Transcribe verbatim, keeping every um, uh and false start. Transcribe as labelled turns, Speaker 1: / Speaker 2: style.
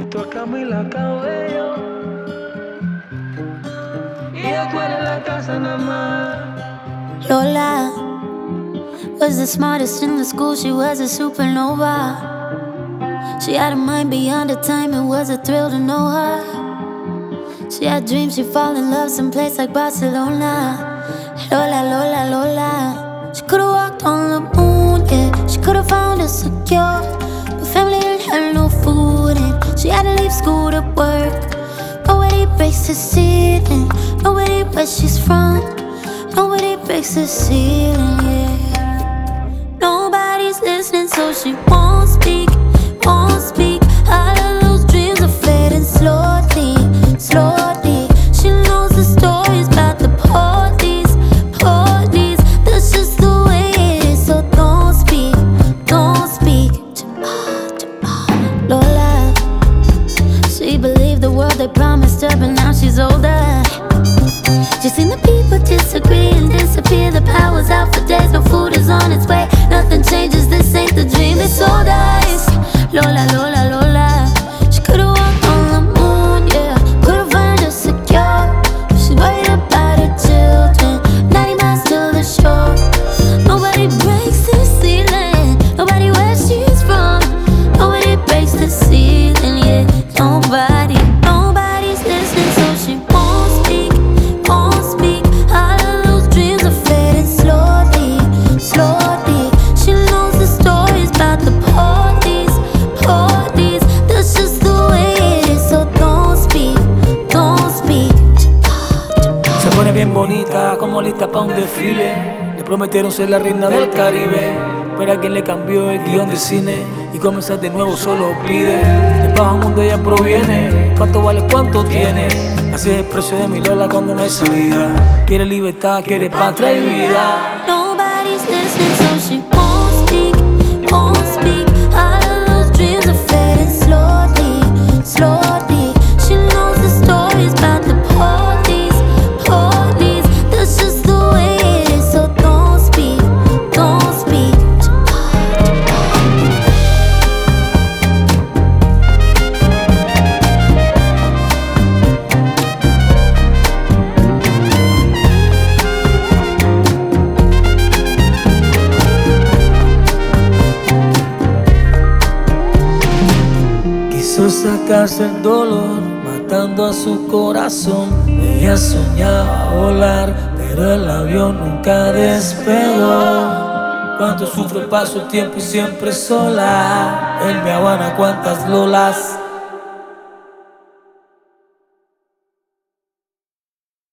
Speaker 1: Junto a Camila Cabello. Y ella en la casa nada más.
Speaker 2: Lola was the smartest in the school, she was a supernova. She had a mind beyond her time, it was a thrill to know her. She had dreams, she'd fall in love someplace like Barcelona. Lola, Lola, Lola. She could've walked on the moon, yeah. She could've found a secure, but family didn't have no food, and she had to leave school to work. Nobody breaks the ceiling, nobody where she's from. Nobody breaks the ceiling, yeah. Nobody's listening, so she won't speak, won't speak. All of those dreams are fading slowly, slowly. She knows the stories about the police, police. That's just the way it is, so don't speak, don't speak. Lola, she believed the world they promised her, but now she's older. She's seen the people disagree and disappear. The power's out for days, no food is on its way. Nothing changes, this ain't the dream they sold us. Lola, Lola, Lola. She could've walked on the moon, yeah. Could've found her secure. She's worried about her children, ninety miles to the shore. Nobody breaks the ceiling, nobody where she's from. Nobody breaks the ceiling, yeah. Nobody, nobody's listening, so she won't speak, won't speak. All of those dreams are fading slowly, slowly. She knows the stories about the police, police. That's just the way it is, so don't speak, don't speak.
Speaker 1: Se pone bien bonita, como lista pa' un desfile. Le prometieron ser la reina del Caribe, pero a quien le cambió el guión de cine y comenzar de nuevo solo pide. De bajo mundo ella proviene, cuánto vale, cuánto tiene. Así es el precio de mi Lola cuando no hay salida. Quiere libertad, quiere patria y vida.
Speaker 2: Nobody's listening, so she won't speak, won't speak. All of those dreams are fading slowly, slowly. She knows the stories about the police, police. That's just the way it is, so don't speak, don't speak.
Speaker 1: Quiso sacarse el dolor, matando a su corazón. Ella soñaba volar, pero el avión nunca despegó. Cuánto sufre, paso el tiempo y siempre sola. En Mi Habana, cuántas Lolas.